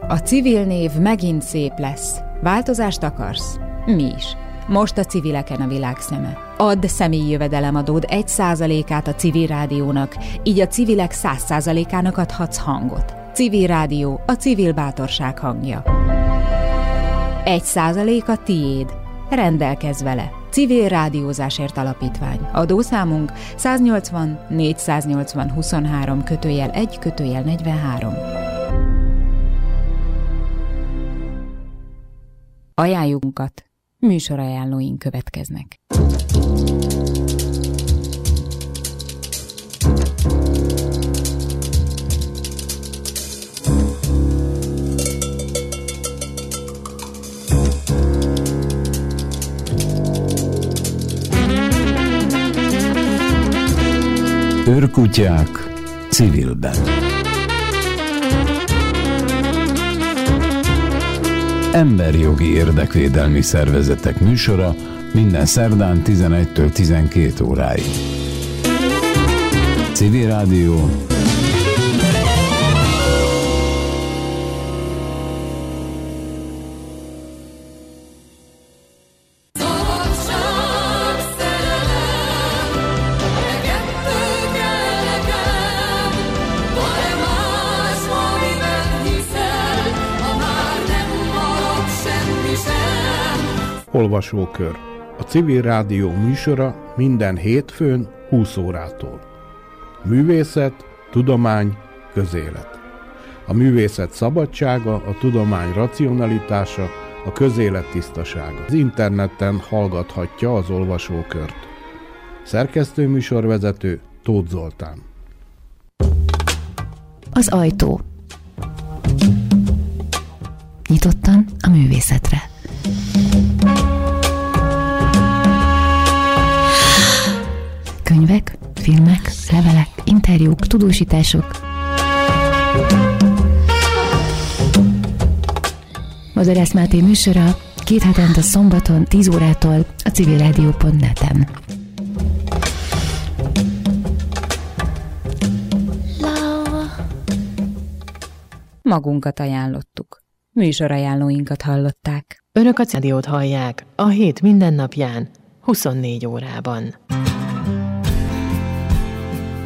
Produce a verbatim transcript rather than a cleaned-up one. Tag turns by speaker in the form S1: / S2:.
S1: A civil név megint szép lesz. Változást akarsz? Mi is. Most a civileken a világ szeme. Add személyi jövedelemadód egy százalékát a civil rádiónak, így a civilek száz százalékának adhatsz hangot. Civil rádió, a civil bátorság hangja. Egy százalék a tiéd. Rendelkezz vele. Civil Rádiózásért Alapítvány. Adószámunk száznyolcvan négyszáznyolcvan huszonhárom kötőjel egy kötőjel negyvenhárom. Ajánljukat. Műsorajánlóink következnek.
S2: Őrkutyák civilben. Emberjogi érdekvédelmi szervezetek műsora minden szerdán tizenegytől tizenkét óráig. Civil Rádió.
S3: Olvasókör. A Civil Rádió műsora minden hétfőn húsz órától. Művészet, tudomány, közélet. A művészet szabadsága, a tudomány racionalitása, a közélet tisztasága. Az interneten hallgathatja az olvasókört. Szerkesztő műsorvezető Tóth Zoltán.
S4: Az ajtó. Nyitottan a művészetre. Könyvek, filmek, levelek, interjúk, tudósítások. Mazarász Máté műsora két hetente szombaton tíz órától a civilradio pont net-en.
S1: Magunkat ajánlottuk. Műsorajánlóinkat hallották.
S5: Önök a rádiót hallják a hét minden napján, huszonnégy órában.